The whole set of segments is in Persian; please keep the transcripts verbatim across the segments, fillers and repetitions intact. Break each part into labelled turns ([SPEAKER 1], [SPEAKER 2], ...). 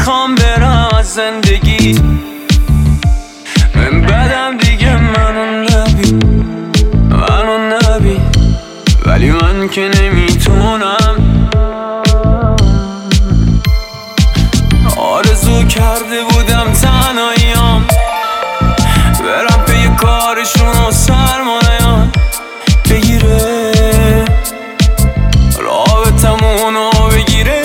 [SPEAKER 1] میخوام برم از زندگی، من بدم دیگه منو نبی، منو نبی، ولی من که نمیتونم. آرزو کرده بودم تنهاییام برم پی کارشون و سرمایه‌ام بگیره، رابطمونو بگیره.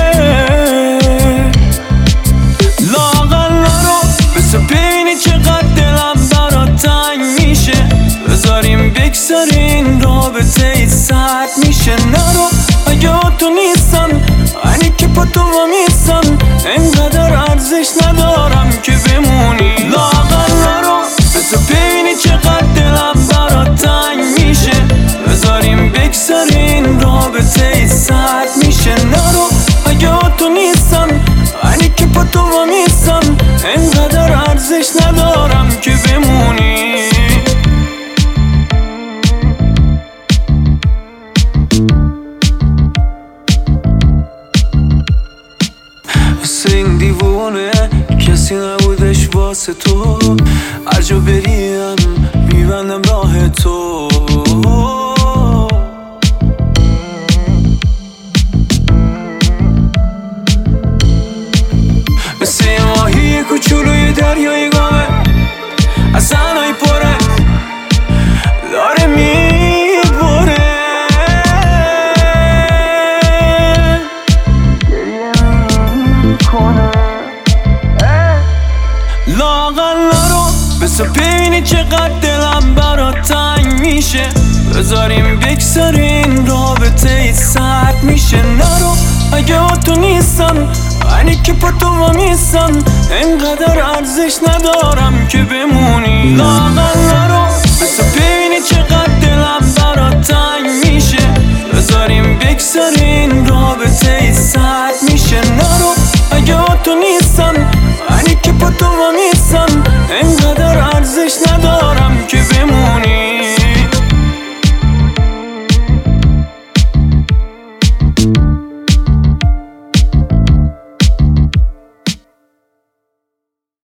[SPEAKER 1] لااقل نرو بس ببینی چقدر دلم برات تنگ میشه، بذاریم بگذارین رابطه ای سرد میشه. نرو اگه تو نیستن اینی که پا تو میستن، انقدر ارزش ندارم که بمونی. لااقل نرو بس ببینی چقدر دلم برات تنگ میشه، بذاریم بگذارین رابطه ای سرد میشه. نرو اگه تو نیستن اینی که پا تو میستن، انقدر ارزش ندارم که بمونی. مثل این دیوونه کسی نبودش واسه تو، هر جا بریم میبندم راه تو. مثل یه ماهی کوچولوی دریای گامه، از زنهای پره داره میبره. لااقل نرو بس ببینی چقدر دلم برات تنگ میشه، بذاریم بگذارین رابطه ای سرد میشه. نرو اگه تو نیستن اینی که پا تو میستن، انقدر ارزش ندارم که بمونی. لااقل